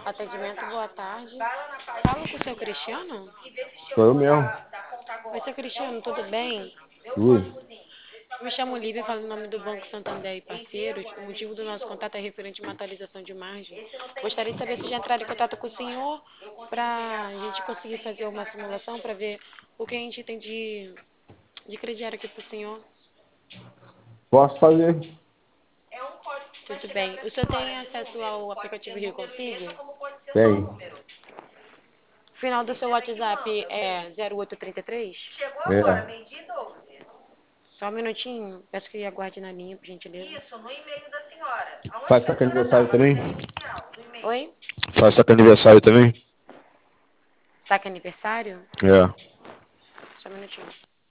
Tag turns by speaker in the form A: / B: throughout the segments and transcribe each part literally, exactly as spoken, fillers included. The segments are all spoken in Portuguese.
A: Atendimento, boa tarde. Falo com o seu Cristiano?
B: Sou eu mesmo.
A: Oi, seu Cristiano, tudo bem?
B: Ui.
A: Me chamo Lívia, falo em nome do Banco Santander e parceiros. O motivo do nosso contato é referente a uma atualização de margem. Gostaria de saber se já entraram em contato com o senhor para a gente conseguir fazer uma simulação para ver o que a gente tem de, de crediário aqui para o senhor.
B: Posso fazer?
A: Tudo bem. O senhor tem acesso ao aplicativo Rio Consigo?
B: Tem.
A: Final do seu WhatsApp é zero oito três três?
B: É.
A: Só um minutinho. Peço que aguarde na linha, por gentileza.
B: Faz saca aniversário também?
A: Oi?
B: Faz saca aniversário também?
A: Saque aniversário?
B: É.
A: Só um minutinho.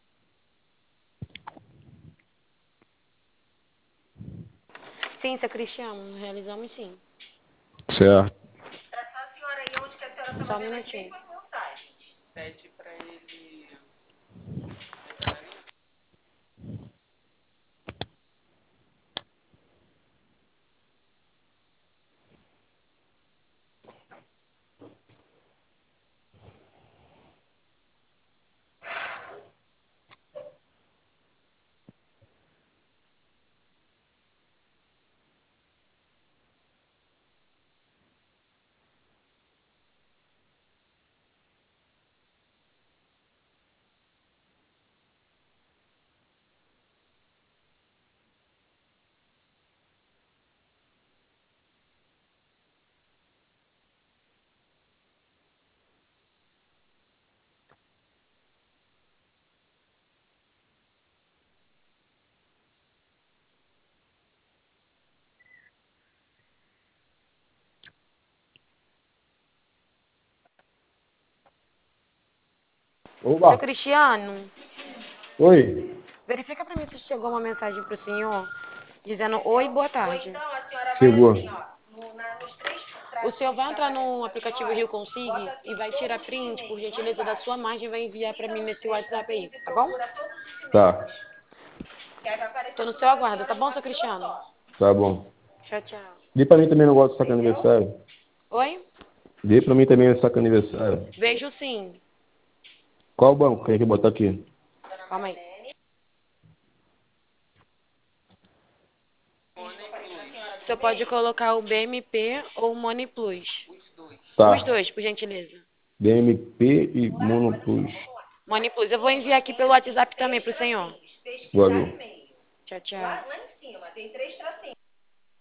A: Sim, seu Cristiano, realizamos sim.
B: Certo.
A: Só um minutinho.
B: Oba.
A: Seu Cristiano,
B: Oi.
A: verifica para mim se chegou uma mensagem para o senhor dizendo oi, boa tarde.
B: Chegou.
A: O senhor vai entrar no aplicativo Rio Consigue e vai tirar print, por gentileza, da sua margem e vai enviar para mim nesse WhatsApp aí, tá bom?
B: Tá.
A: Tô no seu aguardo, tá bom, seu Cristiano?
B: Tá bom.
A: Tchau, tchau.
B: Dê pra mim também, não gosto de saca aniversário.
A: Oi?
B: Dê pra mim também saca aniversário.
A: Vejo sim.
B: Qual banco que tem que botar aqui?
A: Calma aí. Você pode colocar o B M P ou o Money Plus. Os
B: Tá.
A: dois, por gentileza.
B: B M P e Monoplus.
A: Money Plus. Eu vou enviar aqui pelo WhatsApp também pro senhor.
B: Valeu.
A: Tchau, tchau.